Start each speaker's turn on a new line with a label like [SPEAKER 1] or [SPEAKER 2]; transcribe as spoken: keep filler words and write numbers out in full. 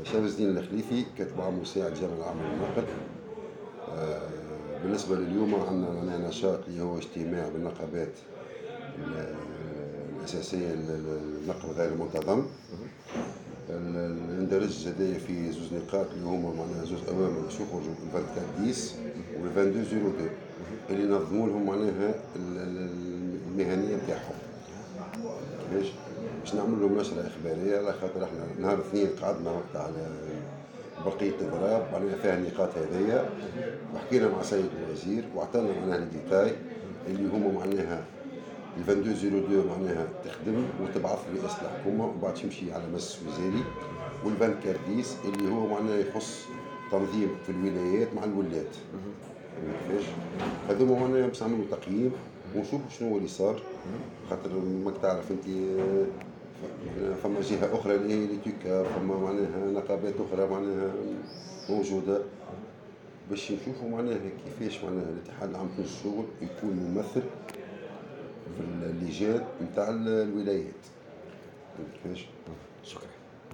[SPEAKER 1] شرف الدين الخليفي كاتب عام مساعد جامعة العام للنقد. آه، بالنسبة لليوم عندنا معناها نشاط اللي هو اجتماع بالنقابات ال- الأساسية للنقل غير المنتظم. ال- ال- ندرج زادية في زوج نقاط اللي هما معناها زوج أوامر باش يخرجوا ال أربعة وعشرين عشرة و اثنين وعشرين صفر اثنين اللي نظموا لهم معناها ال- ال- المهنية نتاعهم. باش باش نعملوا لهم نشرة إخبارية، على خاطر احنا نهار الاثنين قعدنا وقت على بقية الضراب معناها فيها النقاط هذيا، وحكينا مع سيد الوزير واعطانا معناها الديتاي اللي هما معناها ال اثنين وعشرين صفر اثنين معناها تخدم وتبعث لرئاسة الحكومة ومن بعد تمشي على مجلس وزاري، وال أربعة وعشرين عشرة اللي هو معناها يخص تنظيم في الولايات مع الولاة. كيفاش هذوما معناها باش نعملوا تقييم ونشوفوا شنو هو اللي صار، خاطر ماك تعرف انت آه، معناها فما جهة أخرى اللي هي لتوكا، فما معناها نقابات أخرى معناها موجودة، باش نشوفوا معناها كيفاش معناها الاتحاد العام للشغل يكون ممثل في اللجان نتاع الولايات. كيفاش
[SPEAKER 2] شكرا.